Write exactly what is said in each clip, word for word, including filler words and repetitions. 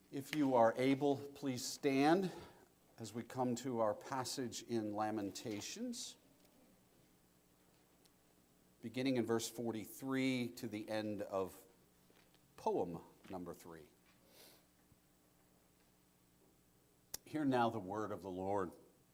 If you are able, please stand as we come to our passage in Lamentations, beginning in verse forty-three to the end of poem number three. Hear now the word of the Lord.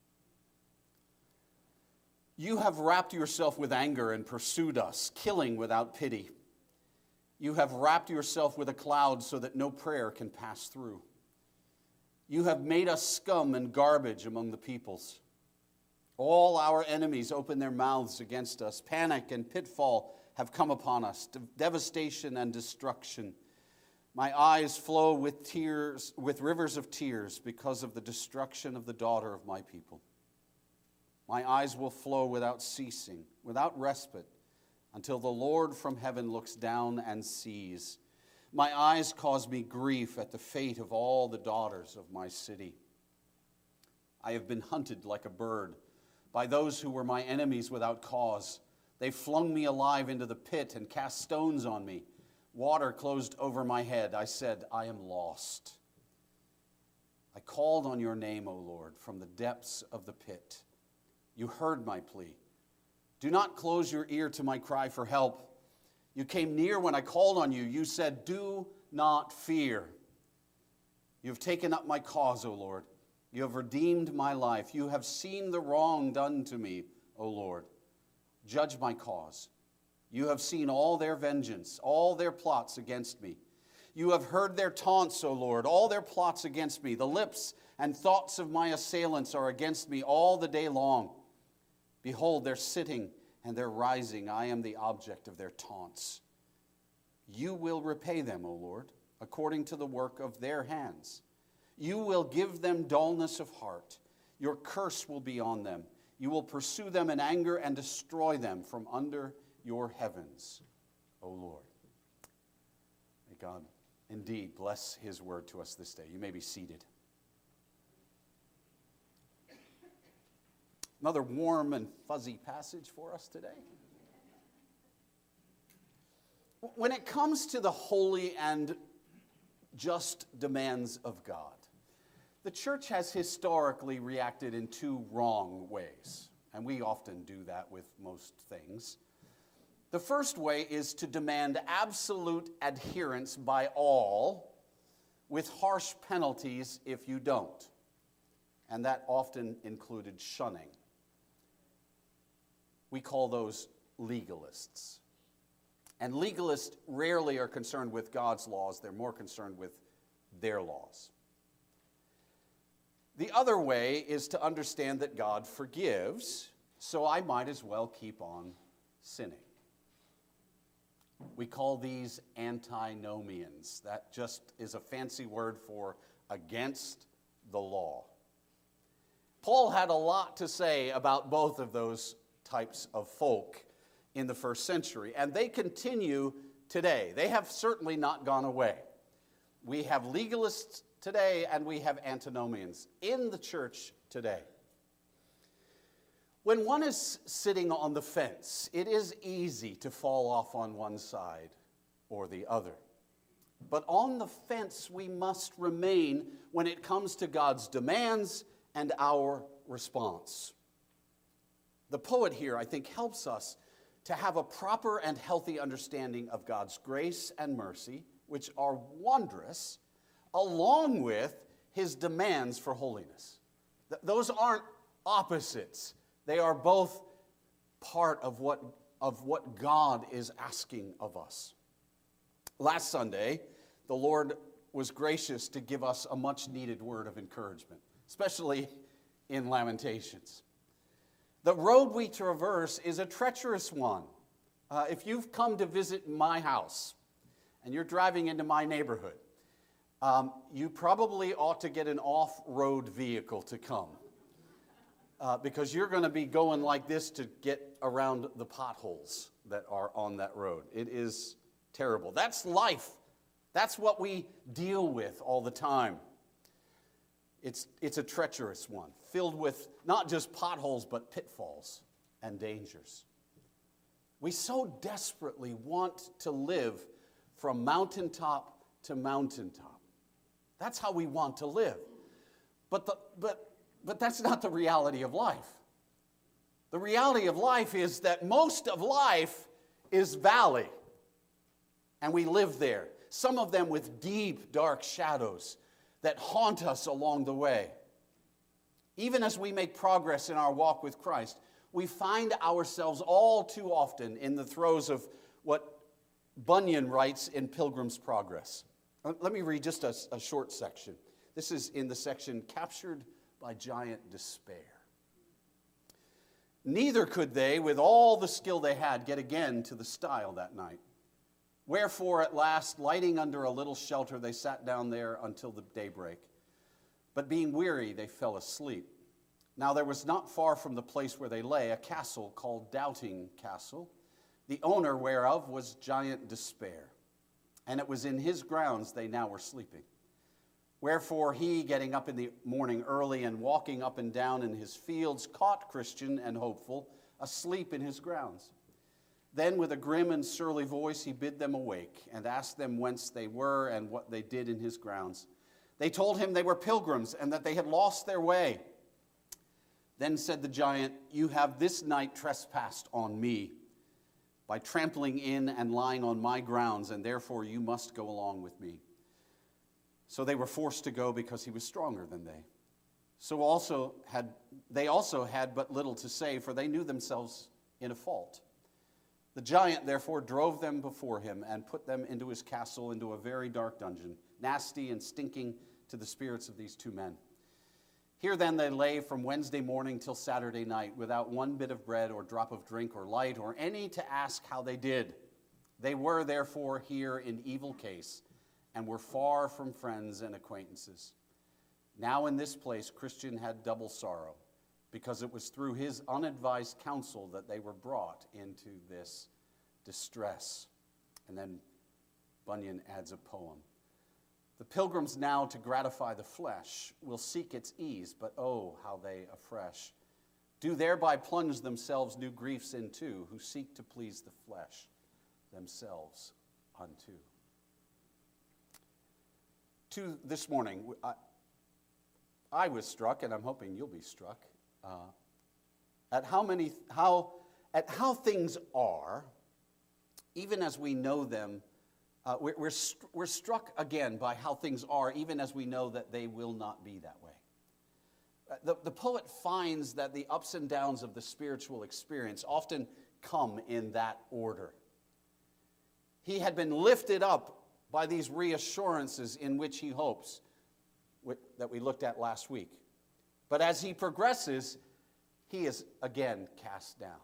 You have wrapped yourself with anger and pursued us, killing without pity. You have wrapped yourself with a cloud so that no prayer can pass through. You have made us scum and garbage among the peoples. All our enemies open their mouths against us. Panic and pitfall have come upon us, devastation and destruction. My eyes flow with tears, with rivers of tears because of the destruction of the daughter of my people. My eyes will flow without ceasing, without respite, until the Lord from heaven looks down and sees. My eyes cause me grief at the fate of all the daughters of my city. I have been hunted like a bird by those who were my enemies without cause. They flung me alive into the pit and cast stones on me. Water closed over my head. I said, I am lost. I called on your name, O Lord, from the depths of the pit. You heard my plea. Do not close your ear to my cry for help. You came near when I called on you. You said, do not fear. You have taken up my cause, O Lord. You have redeemed my life. You have seen the wrong done to me, O Lord. Judge my cause. You have seen all their vengeance, all their plots against me. You have heard their taunts, O Lord, all their plots against me. The lips and thoughts of my assailants are against me all the day long. Behold, they're sitting and they're rising. I am the object of their taunts. You will repay them, O Lord, according to the work of their hands. You will give them dullness of heart. Your curse will be on them. You will pursue them in anger and destroy them from under your heavens, O Lord. May God indeed bless his word to us this day. You may be seated. Another warm and fuzzy passage for us today. When it comes to the holy and just demands of God, the church has historically reacted in two wrong ways, and we often do that with most things. The first way is to demand absolute adherence by all, with harsh penalties if you don't, and that often included shunning. We call those legalists. And legalists rarely are concerned with God's laws. They're more concerned with their laws. The other way is to understand that God forgives, so I might as well keep on sinning. We call these antinomians. That just is a fancy word for against the law. Paul had a lot to say about both of those types of folk in the first century, and they continue today. They have certainly not gone away. We have legalists today, and we have antinomians in the church today. When one is sitting on the fence, it is easy to fall off on one side or the other. But on the fence we must remain when it comes to God's demands and our response. The poet here, I think, helps us to have a proper and healthy understanding of God's grace and mercy, which are wondrous, along with his demands for holiness. Th- those aren't opposites. They are both part of what, of what God is asking of us. Last Sunday, the Lord was gracious to give us a much-needed word of encouragement, especially in Lamentations. The road we traverse is a treacherous one. Uh, if you've come to visit my house and you're driving into my neighborhood, um, you probably ought to get an off-road vehicle to come uh, because you're going to be going like this to get around the potholes that are on that road. It is terrible. That's life. That's what we deal with all the time. It's, it's a treacherous one, filled with not just potholes, but pitfalls and dangers. We so desperately want to live from mountaintop to mountaintop. That's how we want to live. But, the, but, but that's not the reality of life. The reality of life is that most of life is valley, and we live there. Some of them with deep, dark shadows that haunt us along the way. Even as we make progress in our walk with Christ, we find ourselves all too often in the throes of what Bunyan writes in Pilgrim's Progress. Let me read just a, a short section. This is in the section Captured by Giant Despair. Neither could they, with all the skill they had, get again to the stile that night. Wherefore, at last, lighting under a little shelter, they sat down there until the daybreak. But being weary, they fell asleep. Now there was not far from the place where they lay a castle called Doubting Castle, the owner whereof was Giant Despair. And it was in his grounds they now were sleeping. Wherefore he, getting up in the morning early and walking up and down in his fields, caught Christian and Hopeful asleep in his grounds. Then with a grim and surly voice he bid them awake, and asked them whence they were and what they did in his grounds. They told him they were pilgrims, and that they had lost their way. Then said the giant, You have this night trespassed on me, by trampling in and lying on my grounds, and therefore you must go along with me. So they were forced to go because he was stronger than they. So also had they also had but little to say, for they knew themselves in a fault. The giant therefore drove them before him and put them into his castle, into a very dark dungeon, nasty and stinking to the spirits of these two men. Here then they lay from Wednesday morning till Saturday night, without one bit of bread or drop of drink or light, or any to ask how they did. They were therefore here in evil case, and were far from friends and acquaintances. Now in this place Christian had double sorrow, because it was through his unadvised counsel that they were brought into this distress. And then Bunyan adds a poem. The pilgrims now, to gratify the flesh, will seek its ease, but oh, how they afresh do thereby plunge themselves new griefs into, who seek to please the flesh themselves unto. To this morning, I, I was struck, and I'm hoping you'll be struck, uh, at how many, how, at how things are, even as we know them. Uh, we're, we're, st- we're struck again by how things are, even as we know that they will not be that way. Uh, the, the poet finds that the ups and downs of the spiritual experience often come in that order. He had been lifted up by these reassurances in which he hopes, that we looked at last week. But as he progresses, he is again cast down.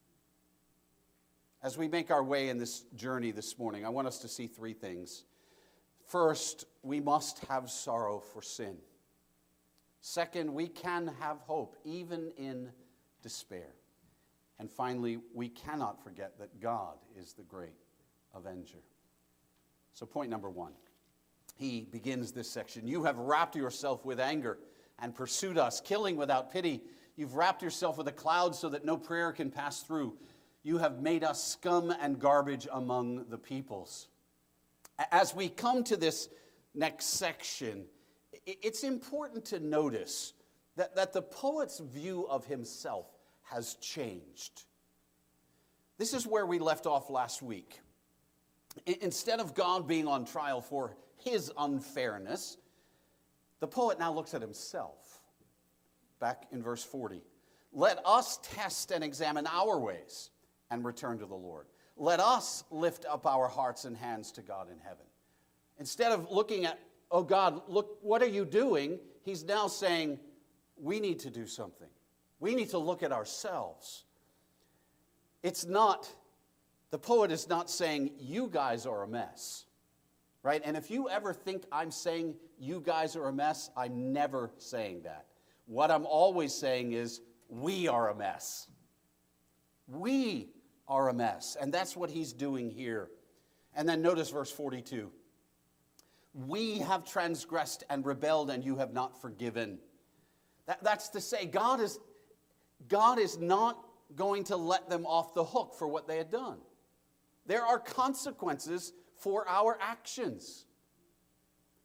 As we make our way in this journey this morning, I want us to see three things. First, we must have sorrow for sin. Second, we can have hope even in despair. And finally, we cannot forget that God is the great avenger. So point number one, he begins this section. You have wrapped yourself with anger and pursued us, killing without pity. You've wrapped yourself with a cloud so that no prayer can pass through. You have made us scum and garbage among the peoples. As we come to this next section, it's important to notice that, that the poet's view of himself has changed. This is where we left off last week. Instead of God being on trial for his unfairness, the poet now looks at himself. Back in verse forty. Let us test and examine our ways and return to the Lord. Let us lift up our hearts and hands to God in heaven. Instead of looking at, oh God, look, what are you doing? He's now saying, we need to do something. We need to look at ourselves. It's not, the poet is not saying, you guys are a mess, right? And if you ever think I'm saying you guys are a mess, I'm never saying that. What I'm always saying is, we are a mess. We are a mess. And that's what he's doing here. And then notice verse forty-two. We have transgressed and rebelled, and you have not forgiven. That, that's to say, God is, God is not going to let them off the hook for what they had done. There are consequences for our actions.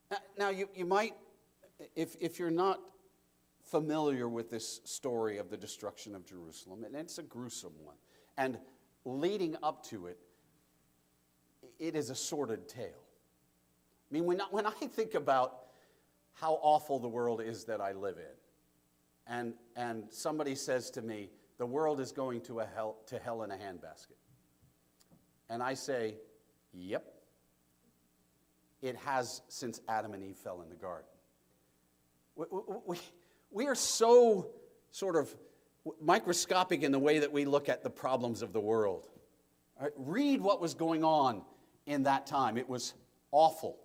Now, now you, you might, if, if you're not familiar with this story of the destruction of Jerusalem, and it's a gruesome one, and leading up to it, it is a sordid tale. I mean, when I, when I think about how awful the world is that I live in, and, and somebody says to me, the world is going to, a hell, to hell in a handbasket. And I say, yep. It has since Adam and Eve fell in the garden. We, we, we are so sort of microscopic in the way that we look at the problems of the world. Right? Read what was going on in that time. It was awful.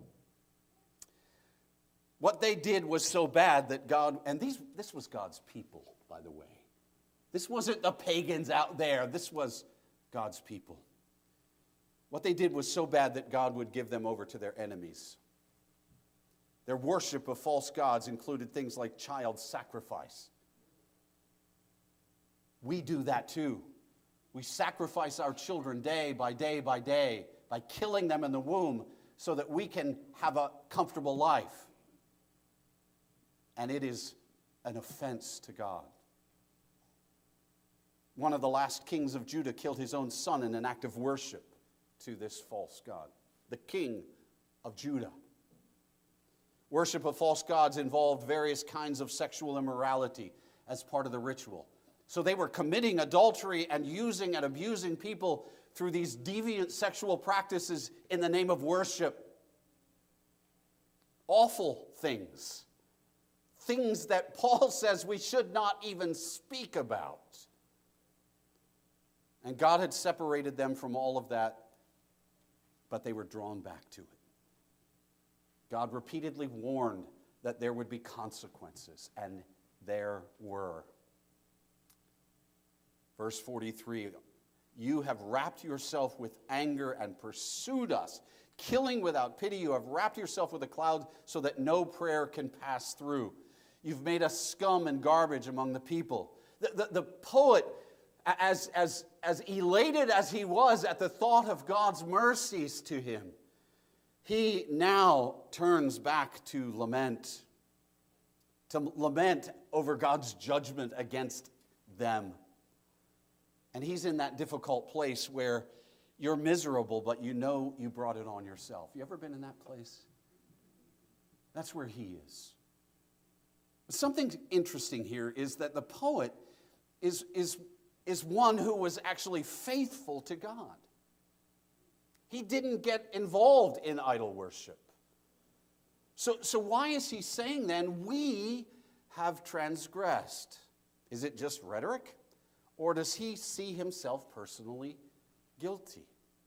What they did was so bad that God, and these, this was God's people, by the way. This wasn't the pagans out there. This was God's people. What they did was so bad that God would give them over to their enemies. Their worship of false gods included things like child sacrifice. We do that too. We sacrifice our children day by day by day by killing them in the womb so that we can have a comfortable life. And it is an offense to God. One of the last kings of Judah killed his own son in an act of worship to this false god, the king of Judah. Worship of false gods involved various kinds of sexual immorality as part of the ritual. So they were committing adultery and using and abusing people through these deviant sexual practices in the name of worship. Awful things. Things that Paul says we should not even speak about. And God had separated them from all of that, but they were drawn back to it. God repeatedly warned that there would be consequences, and there were. Verse forty-three, you have wrapped yourself with anger and pursued us, killing without pity. You have wrapped yourself with a cloud so that no prayer can pass through. You've made us scum and garbage among the people. The, the, the poet, as, as, as elated as he was at the thought of God's mercies to him, he now turns back to lament, to lament over God's judgment against them. And he's in that difficult place where you're miserable, but you know you brought it on yourself. You ever been in that place? That's where he is. Something interesting here is that the poet is, is, is one who was actually faithful to God. He didn't get involved in idol worship. So, so why is he saying then, we have transgressed? Is it just rhetoric? Or does he see himself personally guilty?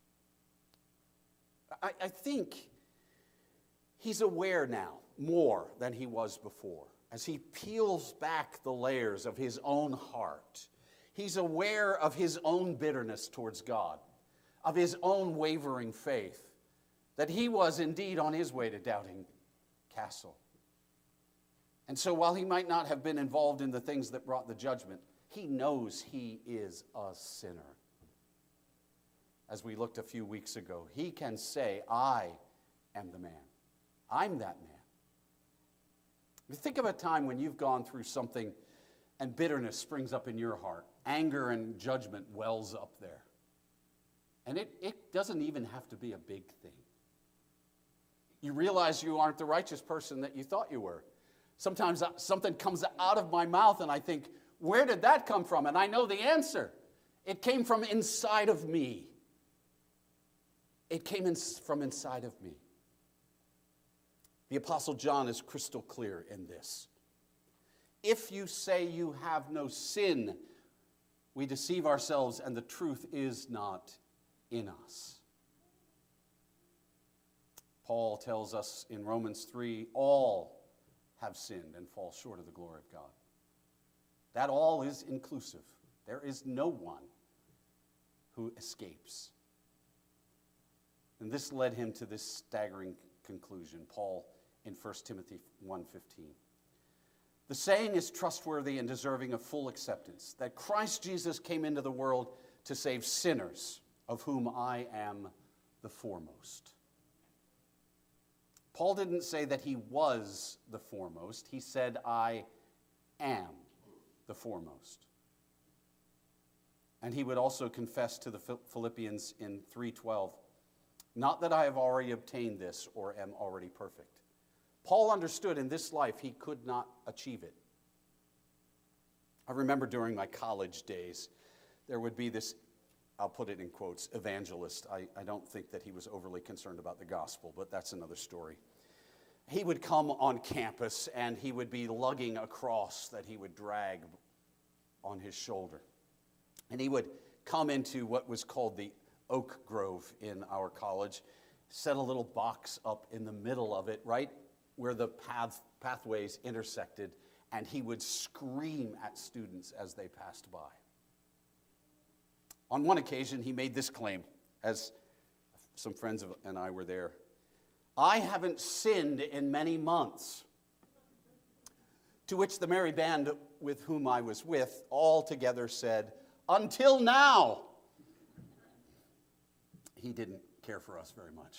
I, I think he's aware now more than he was before. As he peels back the layers of his own heart, he's aware of his own bitterness towards God, of his own wavering faith, that he was indeed on his way to Doubting Castle. And so while he might not have been involved in the things that brought the judgment, he knows he is a sinner. As we looked a few weeks ago, he can say, I am the man. I'm that man. Think of a time when you've gone through something and bitterness springs up in your heart. Anger and judgment wells up there. And it, it doesn't even have to be a big thing. You realize you aren't the righteous person that you thought you were. Sometimes something comes out of my mouth and I think, where did that come from? And I know the answer. It came from inside of me. It came in, from inside of me. The Apostle John is crystal clear in this. If you say you have no sin, we deceive ourselves and the truth is not in us. Paul tells us in Romans three, all have sinned and fall short of the glory of God. That all is inclusive. There is no one who escapes. And this led him to this staggering conclusion. Paul in First Timothy one fifteen. The saying is trustworthy and deserving of full acceptance, that Christ Jesus came into the world to save sinners, of whom I am the foremost. Paul didn't say that he was the foremost. He said, I am the foremost. And he would also confess to the Philippians in three twelve, not that I have already obtained this or am already perfect. Paul understood in this life he could not achieve it. I remember during my college days, there would be this, I'll put it in quotes, evangelist. I, I don't think that he was overly concerned about the gospel, but that's another story. He would come on campus and he would be lugging a cross that he would drag on his shoulder. And he would come into what was called the Oak Grove in our college, set a little box up in the middle of it, right where the path, pathways intersected, and he would scream at students as they passed by. On one occasion, he made this claim, as some friends of, and I were there. I haven't sinned in many months. To which the merry band with whom I was with all together said, until now. He didn't care for us very much.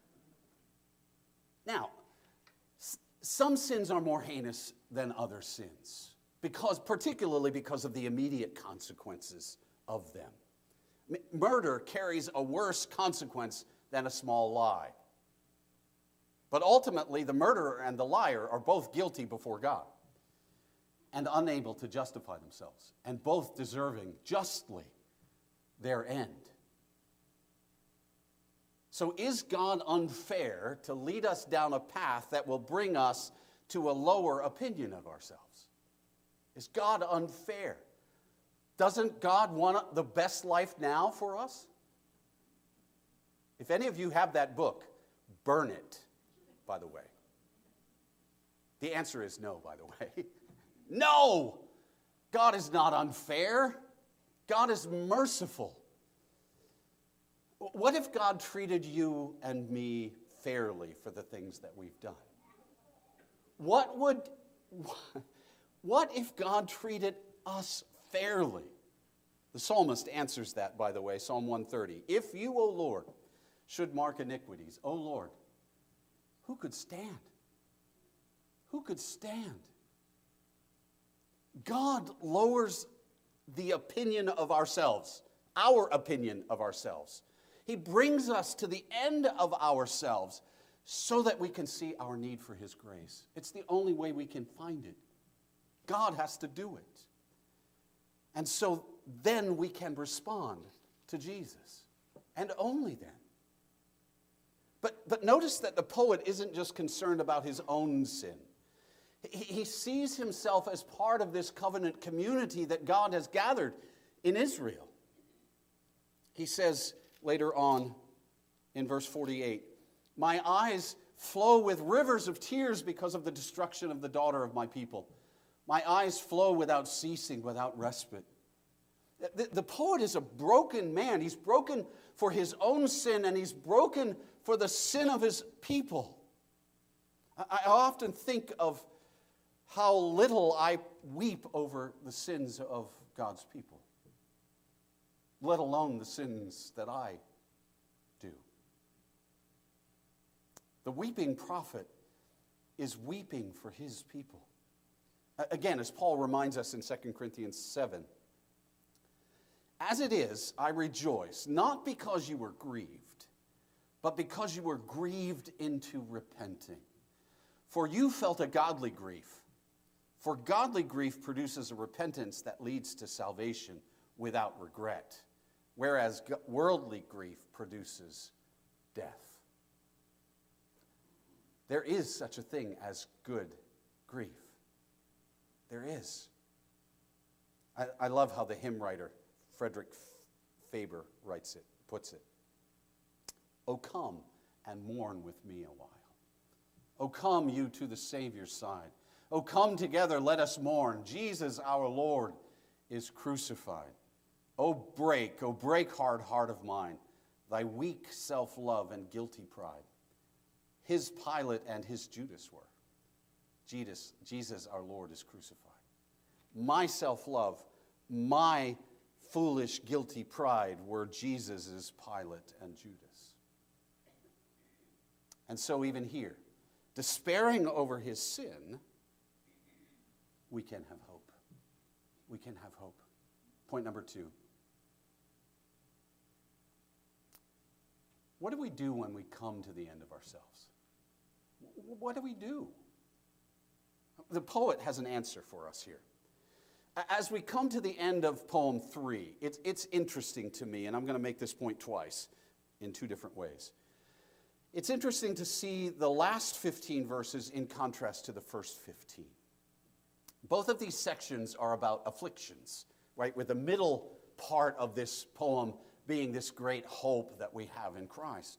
Now, s- some sins are more heinous than other sins, because, particularly because of the immediate consequences of them. M- murder carries a worse consequence than a small lie. But ultimately, the murderer and the liar are both guilty before God and unable to justify themselves, and both deserving justly their end. So is God unfair to lead us down a path that will bring us to a lower opinion of ourselves? Is God unfair? Doesn't God want the best life now for us? If any of you have that book, burn it, by the way. The answer is no, by the way. No! God is not unfair. God is merciful. What if God treated you and me fairly for the things that we've done? What would, what if God treated us fairly? The psalmist answers that, by the way, Psalm one thirty. If you, O Lord, should mark iniquities, O Lord, who could stand? Who could stand? God lowers the opinion of ourselves, our opinion of ourselves. He brings us to the end of ourselves so that we can see our need for His grace. It's the only way we can find it. God has to do it. And so then we can respond to Jesus. And only then. But, but notice that the poet isn't just concerned about his own sin. He, he sees himself as part of this covenant community that God has gathered in Israel. He says later on in verse forty-eight, my eyes flow with rivers of tears because of the destruction of the daughter of my people. My eyes flow without ceasing, without respite. The, the poet is a broken man. He's broken for his own sin, and he's broken for the sin of his people. I, I often think of how little I weep over the sins of God's people, let alone the sins that I do. The weeping prophet is weeping for his people. Again, as Paul reminds us in Second Corinthians seven, as it is, I rejoice, not because you were grieved, but because you were grieved into repenting. For you felt a godly grief. For godly grief produces a repentance that leads to salvation without regret, whereas worldly grief produces death. There is such a thing as good grief. There is. I, I love how the hymn writer, Frederick Faber, writes it, puts it. Oh, come and mourn with me a while. Oh, come you to the Savior's side. Oh, come together, let us mourn. Jesus our Lord is crucified. Oh, break, oh, break, hard heart of mine, thy weak self-love and guilty pride. His Pilate and his Judas were. Jesus, Jesus our Lord is crucified. My self-love, my foolish, guilty pride were Jesus' Pilate and Judas. And so even here, despairing over his sin, we can have hope. We can have hope. Point number two. What do we do when we come to the end of ourselves? What do we do? The poet has an answer for us here. As we come to the end of poem three, it's, it's interesting to me, and I'm going to make this point twice in two different ways. It's interesting to see the last fifteen verses in contrast to the first fifteen. Both of these sections are about afflictions, right? With the middle part of this poem being this great hope that we have in Christ.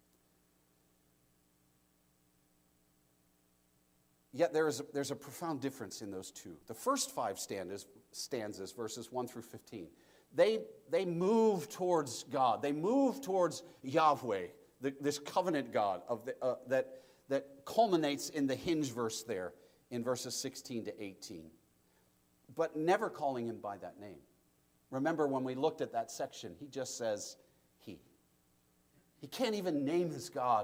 Yet there is a, there's a profound difference in those two. The first five stanzas, stanzas verses one through fifteen, they, they move towards God. They move towards Yahweh, the, this covenant God of the, uh, that, that culminates in the hinge verse there in verses sixteen to eighteen, but never calling him by that name. Remember when we looked at that section, he just says he. He can't even name his God.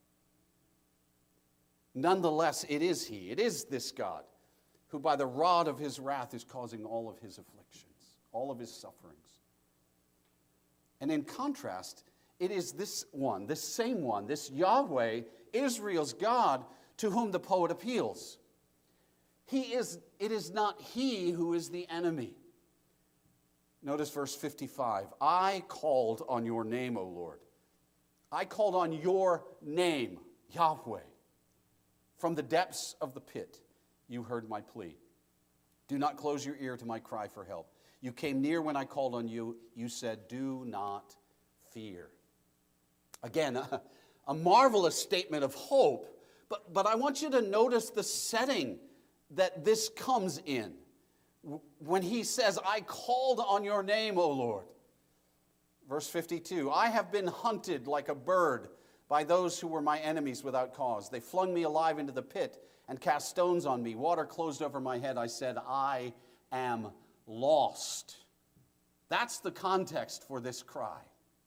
Nonetheless, it is he. It is this God who by the rod of his wrath is causing all of his afflictions, all of his sufferings. And in contrast, it is this one, this same one, this Yahweh, Israel's God, to whom the poet appeals. He is, it is not he who is the enemy. Notice verse fifty-five. I called on your name, O Lord. I called on your name, Yahweh. From the depths of the pit, you heard my plea. Do not close your ear to my cry for help. You came near when I called on you. You said, do not fear. Again, a, a marvelous statement of hope, but, but I want you to notice the setting that this comes in. When he says, I called on your name, O Lord. Verse fifty-two, I have been hunted like a bird by those who were my enemies without cause. They flung me alive into the pit and cast stones on me. Water closed over my head. I said, I am lost. That's the context for this cry.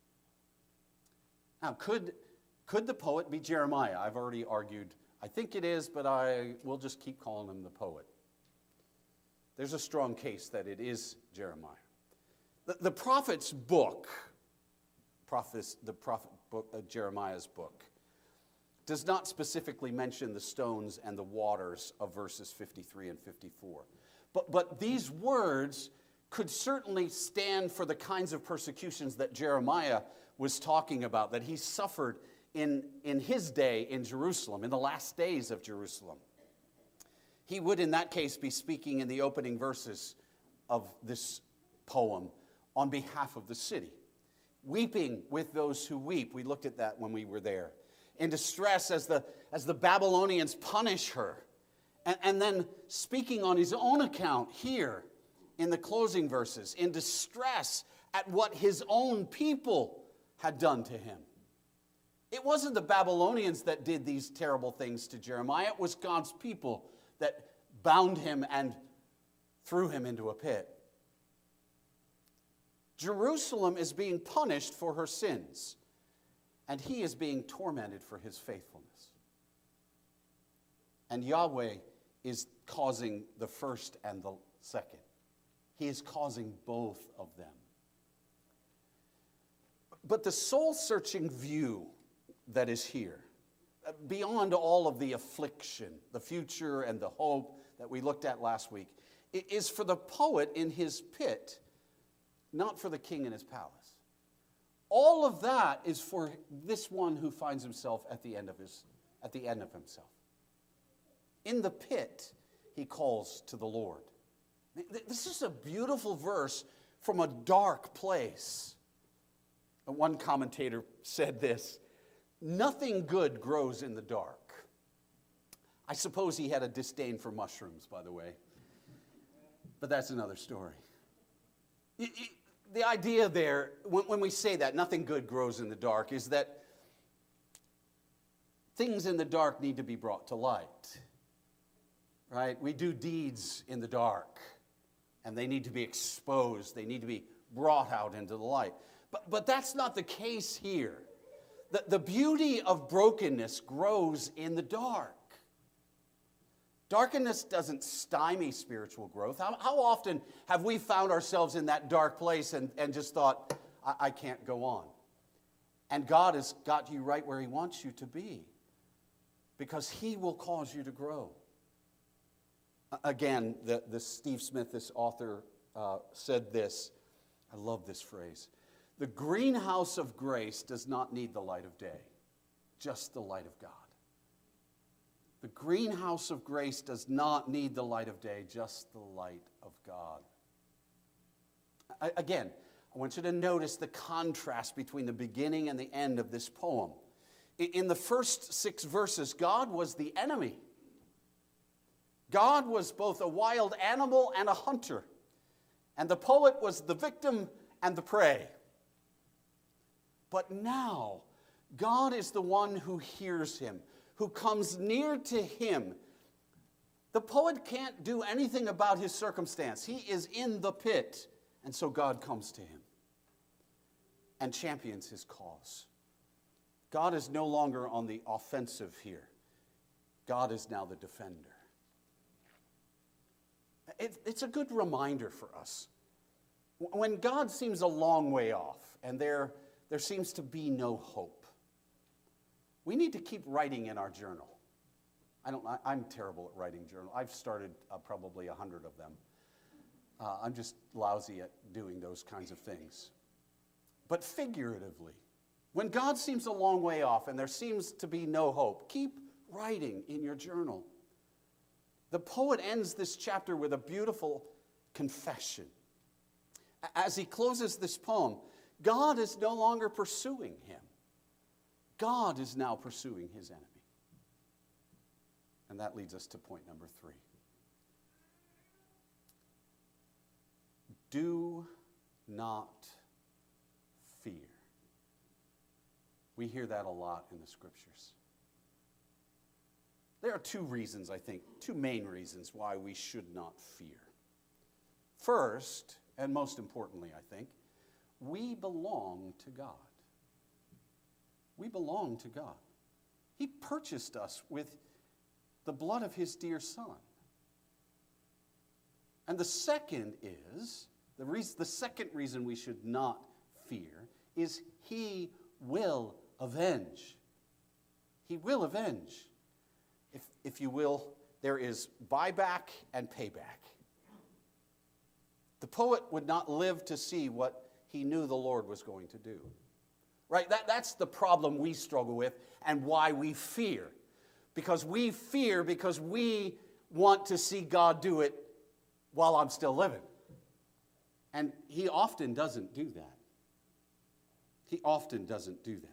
Now, could, could the poet be Jeremiah? I've already argued. I think it is, but I will just keep calling him the poet. There's a strong case that it is Jeremiah. The, the prophet's book, prophet, the prophet book, uh, Jeremiah's book, does not specifically mention the stones and the waters of verses fifty-three and fifty-four. But, but these words could certainly stand for the kinds of persecutions that Jeremiah was talking about, that he suffered in, in his day in Jerusalem, in the last days of Jerusalem. He would, in that case, be speaking in the opening verses of this poem on behalf of the city, weeping with those who weep. We looked at that when we were there. In distress as the, as the Babylonians punish her. And, and then speaking on his own account here in the closing verses, in distress at what his own people had done to him. It wasn't the Babylonians that did these terrible things to Jeremiah. It was God's people that bound him and threw him into a pit. Jerusalem is being punished for her sins, and he is being tormented for his faithfulness. And Yahweh is causing the first and the second. He is causing both of them. But the soul-searching view that is here, beyond all of the affliction, the future and the hope that we looked at last week, is for the poet in his pit, not for the king in his palace. All of that is for this one who finds himself at the end of his, at the end of himself. In the pit, he calls to the Lord. This is a beautiful verse from a dark place. One commentator said this, nothing good grows in the dark. I suppose he had a disdain for mushrooms, by the way. But that's another story. The idea there, when we say that, nothing good grows in the dark, is that things in the dark need to be brought to light. Right? We do deeds in the dark, and they need to be exposed. They need to be brought out into the light. But, but that's not the case here. The, the beauty of brokenness grows in the dark. Darkness doesn't stymie spiritual growth. How, how often have we found ourselves in that dark place and, and just thought, I, I can't go on? And God has got you right where He wants you to be, because He will cause you to grow. Again, the, the Steve Smith, this author, uh, said this. I love this phrase. The greenhouse of grace does not need the light of day, just the light of God. The greenhouse of grace does not need the light of day, just the light of God. I, again, I want you to notice the contrast between the beginning and the end of this poem. In, in the first six verses, God was the enemy. God was both a wild animal and a hunter. And the poet was the victim and the prey. But now, God is the one who hears him, who comes near to him. The poet can't do anything about his circumstance. He is in the pit. And so God comes to him and champions his cause. God is no longer on the offensive here. God is now the defender. It, it's a good reminder for us. When God seems a long way off and there, there seems to be no hope, we need to keep writing in our journal. I don't, I, I'm terrible at writing journal. I've started uh, probably a hundred of them. Uh, I'm just lousy at doing those kinds of things. But figuratively, when God seems a long way off and there seems to be no hope, keep writing in your journal. The poet ends this chapter with a beautiful confession. As he closes this poem, God is no longer pursuing him. God is now pursuing his enemy. And that leads us to point number three. Do not fear. We hear that a lot in the scriptures. There are two reasons, I think, two main reasons why we should not fear. First, and most importantly, I think, we belong to God. We belong to God. He purchased us with the blood of his dear Son. And the second is, the, reason, the second reason we should not fear is he will avenge. He will avenge. If, if you will, there is buyback and payback. The poet would not live to see what he knew the Lord was going to do. Right? That, that's the problem we struggle with and why we fear. Because we fear because we want to see God do it while I'm still living. And he often doesn't do that. He often doesn't do that.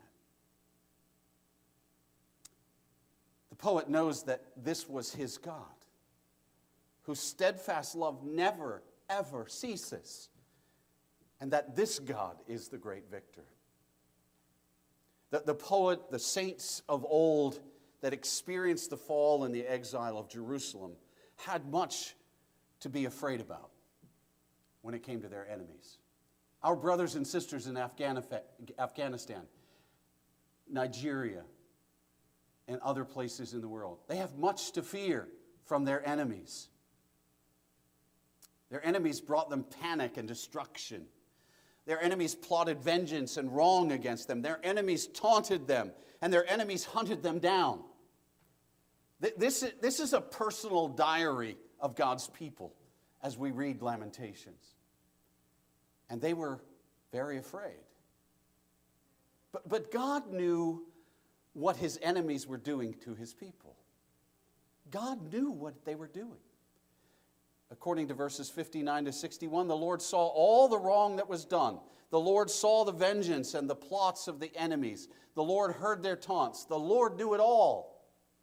The poet knows that this was his God, whose steadfast love never, ever ceases, and that this God is the great victor. That the poet, the saints of old that experienced the fall and the exile of Jerusalem, had much to be afraid about when it came to their enemies. Our brothers and sisters in Afghanistan, Nigeria, and other places in the world, they have much to fear from their enemies. Their enemies brought them panic and destruction. Their enemies plotted vengeance and wrong against them. Their enemies taunted them, and their enemies hunted them down. This is, this is a personal diary of God's people as we read Lamentations. And they were very afraid. But, but God knew what his enemies were doing to his people. God knew what they were doing. According to verses fifty-nine to sixty-one, the Lord saw all the wrong that was done. The Lord saw the vengeance and the plots of the enemies. The Lord heard their taunts. The Lord knew it all.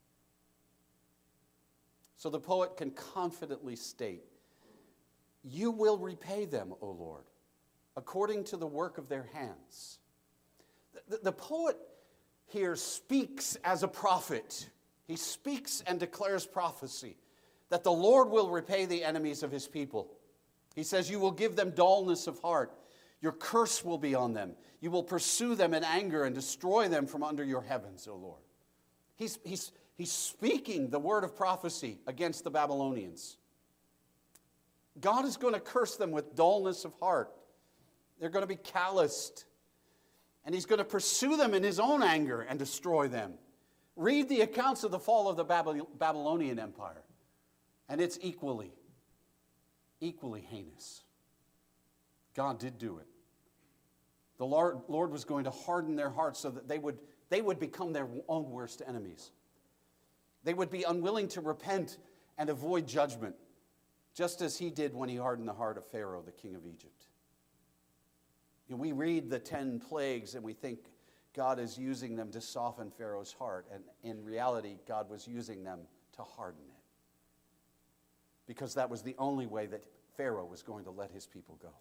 So the poet can confidently state, "You will repay them, O Lord, according to the work of their hands." The, the, the poet here speaks as a prophet. He speaks and declares prophecy that the Lord will repay the enemies of his people. He says, "You will give them dullness of heart. Your curse will be on them. You will pursue them in anger and destroy them from under your heavens, O Lord." He's, he's He's speaking the word of prophecy against the Babylonians. God is going to curse them with dullness of heart. They're going to be calloused. And he's going to pursue them in his own anger and destroy them. Read the accounts of the fall of the Babylonian Empire, and it's equally, equally heinous. God did do it. The Lord, Lord was going to harden their hearts so that they would, they would become their own worst enemies. They would be unwilling to repent and avoid judgment, just as he did when he hardened the heart of Pharaoh, the king of Egypt. And we read the ten plagues and we think God is using them to soften Pharaoh's heart. And in reality, God was using them to harden it. Because that was the only way that Pharaoh was going to let his people go.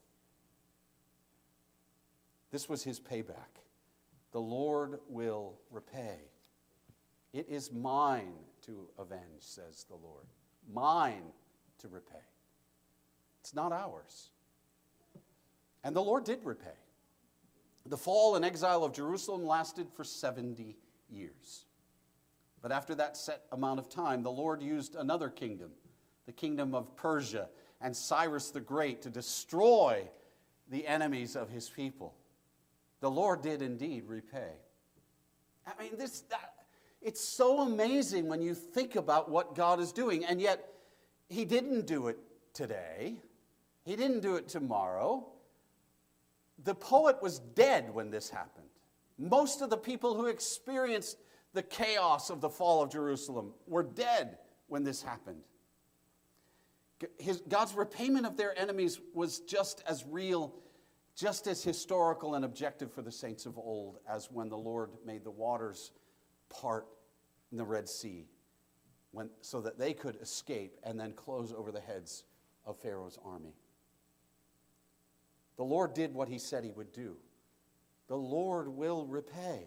This was his payback. The Lord will repay. It is mine to avenge, says the Lord. Mine to repay. It's not ours. And the Lord did repay. The fall and exile of Jerusalem lasted for seventy years. But after that set amount of time, the Lord used another kingdom, the kingdom of Persia, and Cyrus the Great to destroy the enemies of his people. The Lord did indeed repay. I mean, this that, it's so amazing when you think about what God is doing, and yet he didn't do it today. He didn't do it tomorrow. The poet was dead when this happened. Most of the people who experienced the chaos of the fall of Jerusalem were dead when this happened. His, God's repayment of their enemies was just as real, just as historical and objective for the saints of old as when the Lord made the waters part in the Red Sea when, so that they could escape and then close over the heads of Pharaoh's army. The Lord did what he said he would do. The Lord will repay.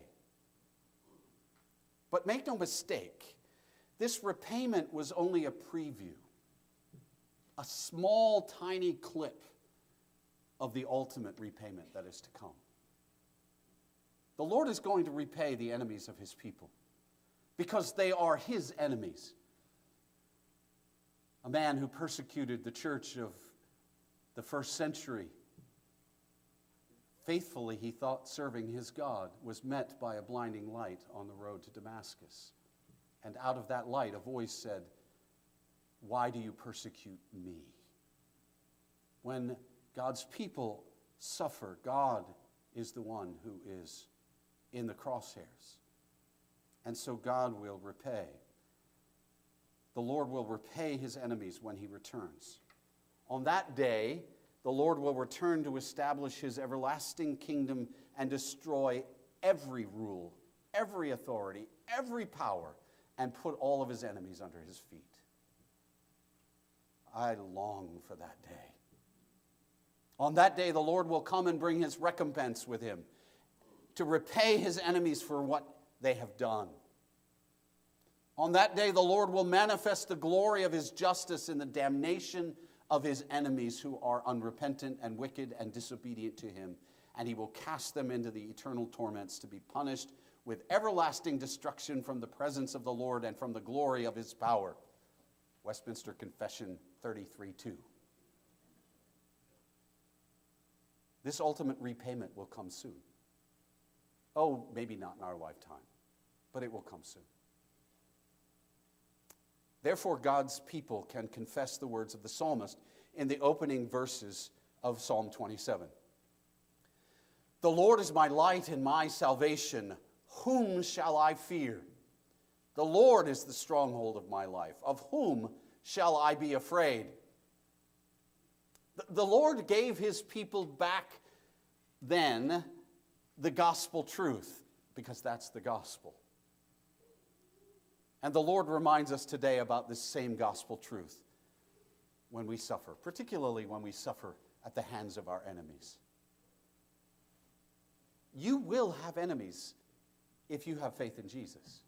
But make no mistake, this repayment was only a preview, a small, tiny clip of the ultimate repayment that is to come. The Lord is going to repay the enemies of his people because they are his enemies. A man who persecuted the church of the first century, faithfully, he thought serving his God, was met by a blinding light on the road to Damascus. And out of that light, a voice said, "Why do you persecute me?" When God's people suffer, God is the one who is in the crosshairs. And so God will repay. The Lord will repay his enemies when he returns. On that day, the Lord will return to establish his everlasting kingdom and destroy every rule, every authority, every power, and put all of his enemies under his feet. I long for that day. On that day, the Lord will come and bring his recompense with him to repay his enemies for what they have done. On that day, the Lord will manifest the glory of his justice in the damnation of his enemies who are unrepentant and wicked and disobedient to him, and he will cast them into the eternal torments to be punished with everlasting destruction from the presence of the Lord and from the glory of his power. Westminster Confession thirty-three two. This ultimate repayment will come soon. Oh, maybe not in our lifetime, but it will come soon. Therefore, God's people can confess the words of the psalmist in the opening verses of Psalm twenty-seven. The Lord is my light and my salvation. Whom shall I fear? The Lord is the stronghold of my life. Of whom shall I be afraid? The Lord gave his people back then the gospel truth, because that's the gospel. And the Lord reminds us today about this same gospel truth when we suffer, particularly when we suffer at the hands of our enemies. You will have enemies if you have faith in Jesus.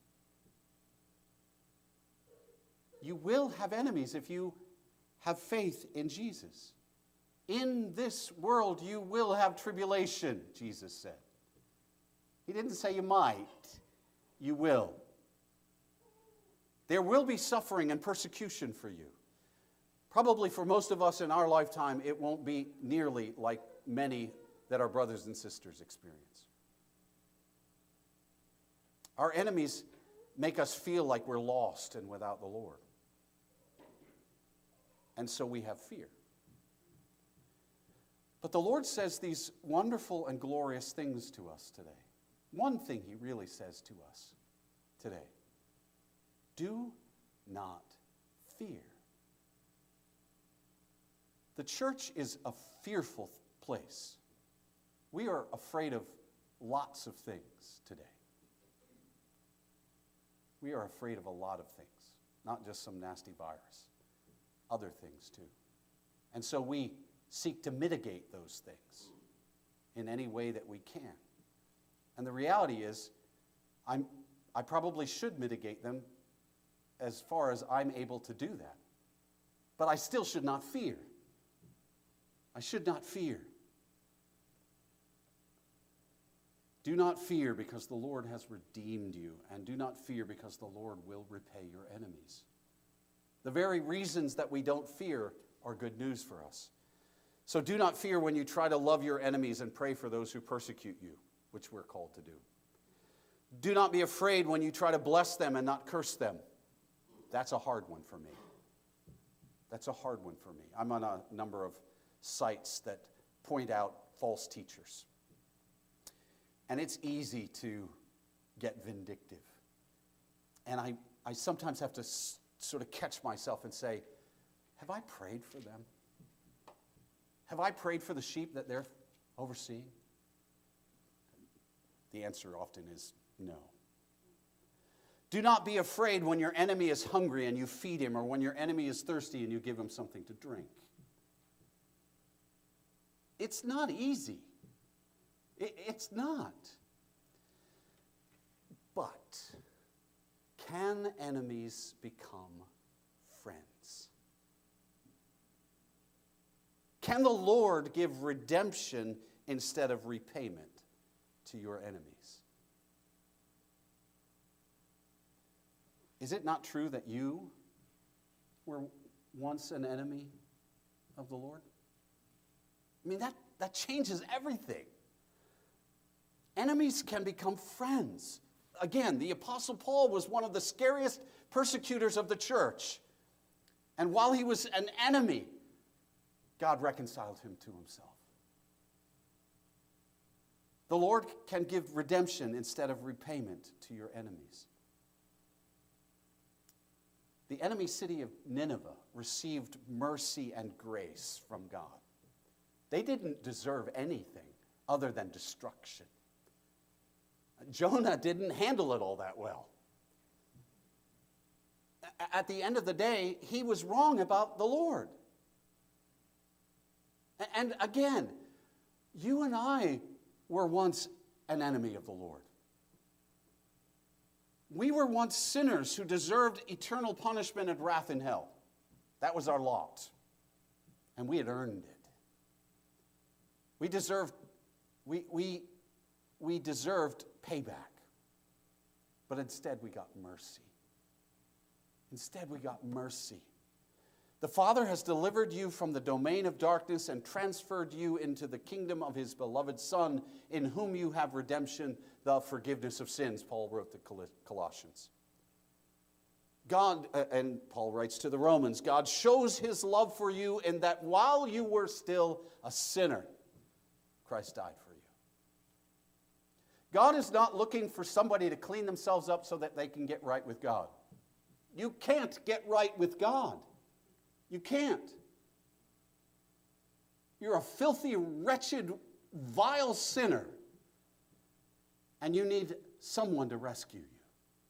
You will have enemies if you have faith in Jesus. In this world you will have tribulation, Jesus said. He didn't say you might, you will. There will be suffering and persecution for you. Probably for most of us in our lifetime, it won't be nearly like many that our brothers and sisters experience. Our enemies make us feel like we're lost and without the Lord. And so we have fear. But the Lord says these wonderful and glorious things to us today. One thing he really says to us today: do not fear. The church is a fearful place. We are afraid of lots of things today. We are afraid of a lot of things, not just some nasty virus, other things too. And so we seek to mitigate those things in any way that we can. And the reality is, I'm, I probably should mitigate them as far as I'm able to do that. But I still should not fear. I should not fear. Do not fear because the Lord has redeemed you, and do not fear because the Lord will repay your enemies. The very reasons that we don't fear are good news for us. So do not fear when you try to love your enemies and pray for those who persecute you, which we're called to do. Do not be afraid when you try to bless them and not curse them. That's a hard one for me. That's a hard one for me. I'm on a number of sites that point out false teachers. And it's easy to get vindictive. And I, I sometimes have to s- sort of catch myself and say, have I prayed for them? Have I prayed for the sheep that they're overseeing? The answer often is no. Do not be afraid when your enemy is hungry and you feed him, or when your enemy is thirsty and you give him something to drink. It's not easy. It's not. But can enemies become friends? Can the Lord give redemption instead of repayment to your enemies? Is it not true that you were once an enemy of the Lord? I mean, that, that changes everything. Enemies can become friends. Again, the Apostle Paul was one of the scariest persecutors of the church. And while he was an enemy, God reconciled him to himself. The Lord can give redemption instead of repayment to your enemies. The enemy city of Nineveh received mercy and grace from God. They didn't deserve anything other than destruction. Jonah didn't handle it all that well. At the end of the day, he was wrong about the Lord. And again, you and I were once an enemy of the Lord. We were once sinners who deserved eternal punishment and wrath in hell. That was our lot. And we had earned it. We deserved, we, we, we deserved payback. But instead we got mercy. Instead we got mercy. The Father has delivered you from the domain of darkness and transferred you into the kingdom of his beloved Son, in whom you have redemption, the forgiveness of sins, Paul wrote to Colossians. God, uh, and Paul writes to the Romans, God shows his love for you in that while you were still a sinner, Christ died for you. God is not looking for somebody to clean themselves up so that they can get right with God. You can't get right with God. You can't. You're a filthy, wretched, vile sinner, and you need someone to rescue you.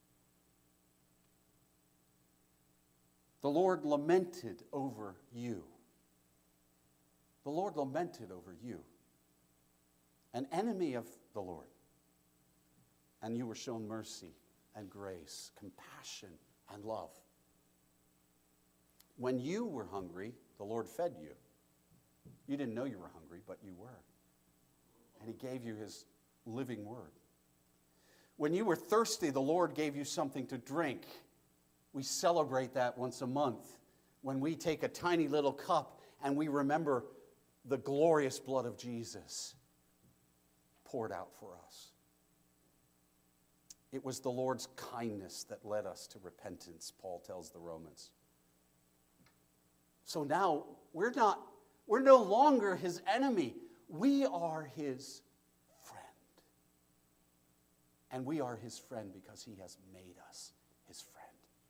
The Lord lamented over you. The Lord lamented over you. An enemy of the Lord. And you were shown mercy and grace, compassion and love. When you were hungry, the Lord fed you. You didn't know you were hungry, but you were. And he gave you his living word. When you were thirsty, the Lord gave you something to drink. We celebrate that once a month when we take a tiny little cup and we remember the glorious blood of Jesus poured out for us. It was the Lord's kindness that led us to repentance, Paul tells the Romans. So now we're not, we're no longer his enemy. We are his friend. And we are his friend because he has made us his friend.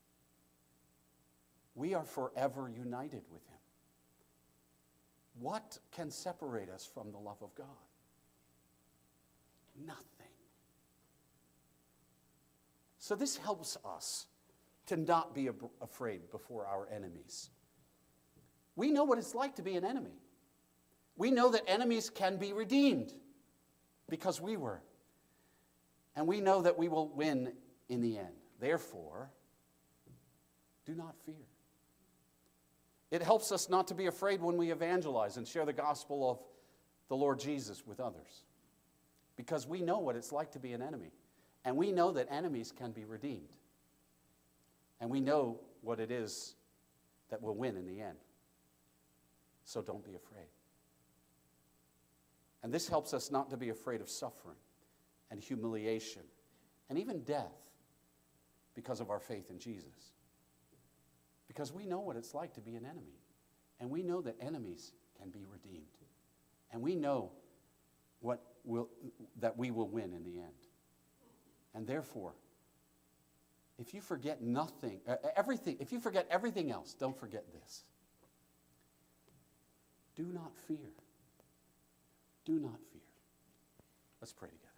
We are forever united with him. What can separate us from the love of God? Nothing. So this helps us to not be ab- afraid before our enemies. We know what it's like to be an enemy. We know that enemies can be redeemed because we were. And we know that we will win in the end. Therefore, do not fear. It helps us not to be afraid when we evangelize and share the gospel of the Lord Jesus with others. Because we know what it's like to be an enemy. And we know that enemies can be redeemed. And we know what it is that will win in the end. So don't be afraid. And this helps us not to be afraid of suffering and humiliation and even death because of our faith in Jesus. Because we know what it's like to be an enemy. And we know that enemies can be redeemed. And we know what will, that we will win in the end. And therefore, if you forget nothing, uh, everything, if you forget everything else, don't forget this. Do not fear. Do not fear. Let's pray together.